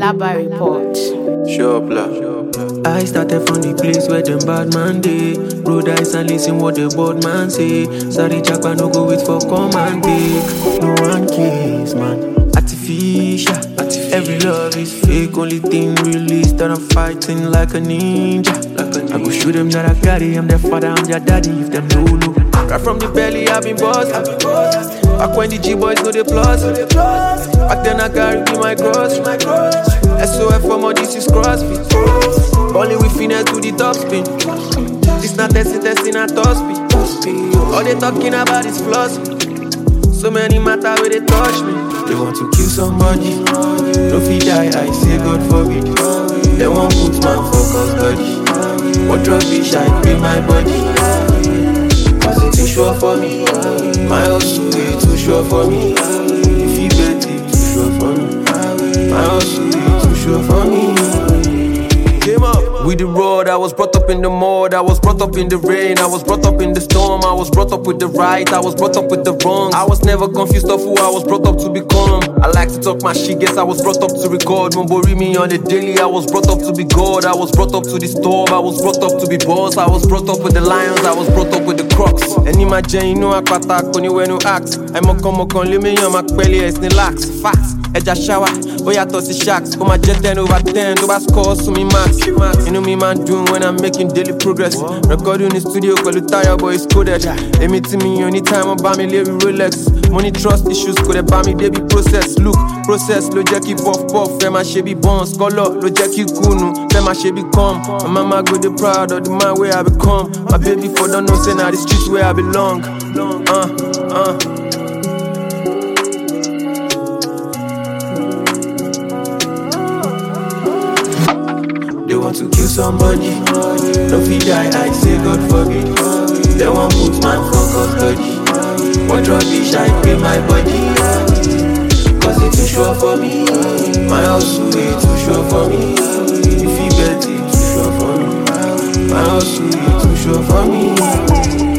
Alaba Report. Sure, blah. I started from the place where them bad man dey. Road eyes and listen what the board man say. Sorry, Jackpot no go wait for command take. No one cares, man. Artificial. Every love is fake. Only thing real is that I'm fighting like a ninja. I go show them that I got it. I'm their father, I'm their daddy. If them no look. Right from the belly, I've been bossed. Back when the G-boys go the plus. Back then I carry be my cross. SOF for more, this is CrossFit. Only we finesse to the top spin. This not testing at top speed. All they talking about is flaws. So many matter where they touch me. They want to kill somebody. No fit die, I say God forbid. They want put man for custody. What drug bitch, I pay my body. Cause it too sure for me. My house too sure for me. If you bet it, too sure for me. My house too sure for me. Came up with the road, I was brought up in the mud, I was brought up in the rain, I was brought up in the storm, I was brought up with the right, I was brought up with the wrong. I was never confused of who I was brought up to become. I like to talk my shit, guess I was brought up to record. Mumbori me on the daily, I was brought up to be God, I was brought up to the storm, I was brought up to be boss, I was brought up with the lions, I was brought up with the crocs. Any my you know I patak, anywhere no axe. I'm a come on, let me on my belly, it's relax, facts. Eja shower, oya tossy shacks. Come my jet 10 over 10, do I score so me max. You know me man doing when I'm making daily progress. Recording in the studio, call it tire boy, it's coded. Anything me anytime I buy me Larry Rolex. Money trust issues, could they buy me baby process. Look, process, lo jackie puff puff. Fema shebi bones, color, lo jackie kunu. Fema shebi come. My mama go the proud of the man where I become. My baby for don't know say now the streets where I belong. They want to kill somebody. No fit die, I say God forbid. They want put man for custody. What drug bitch, I pay my body. Cause it too sure for me. My house too sure for me. If you bet it, too sure for me. My house too sure for me.